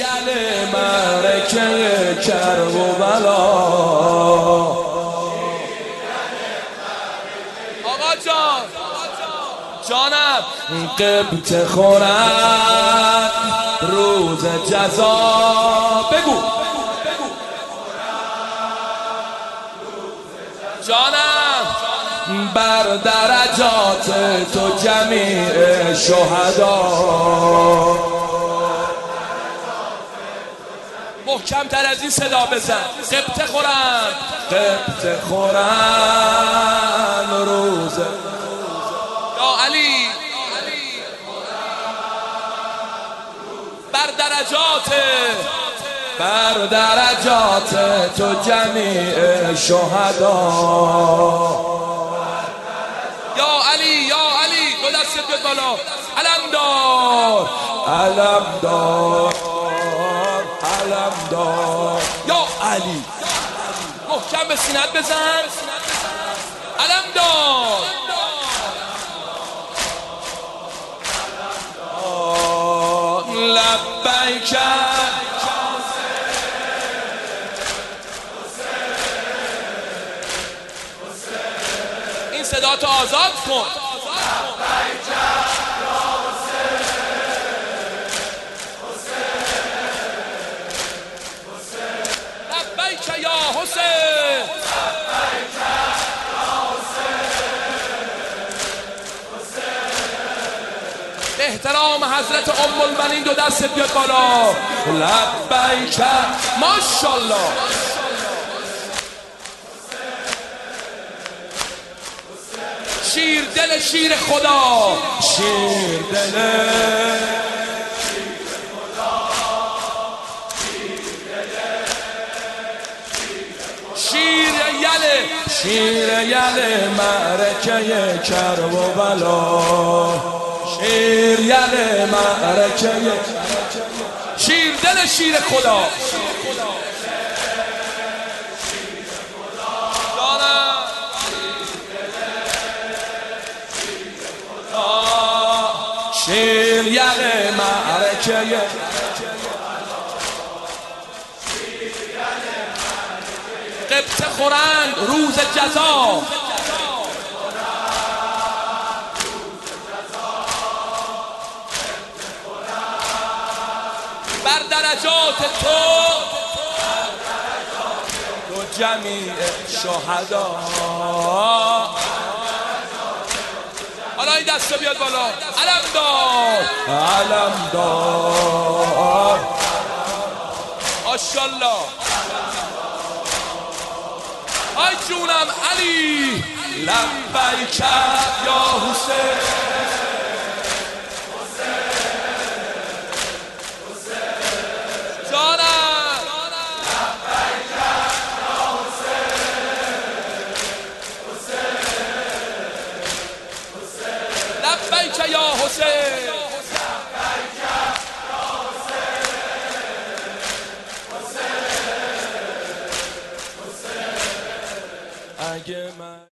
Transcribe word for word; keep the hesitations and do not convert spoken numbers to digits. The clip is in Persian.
یل معرکه کرب و بلا. آقا جان جانم قبط خورد روز جزا. بگو جانم بر درجات تو جمیع شهدا. محکم تر از این صدا بزن. قبط خورن قبط خورن روز یا علی بر درجات بر درجات تو جمیع شهدا. یا علی یا علی دو دستت بیاد بالا. علم دار علم دار علم دار یا علی. محکم به سینت بزن. علم دار لبیک. این صدا تو آزاد کن. لبیک یا حسین. به احترام حضرت ام المؤمنین دو دستت بیاد بالا. لبیک ماشاءالله. شیر دل شیر خدا. شیر دل شیر یله شیر یله معرکه کرب و بلا. شیر یله معرکه شیر دل شیر خدا. شیر یل معرکه قبط خورند روز جزا. بر درجات تو تو جمیع شهدا. حالا این دسته بیاد بالا. علم دار علم دار. ماشاءالله. آی جونم علی. لبیک یا حسین.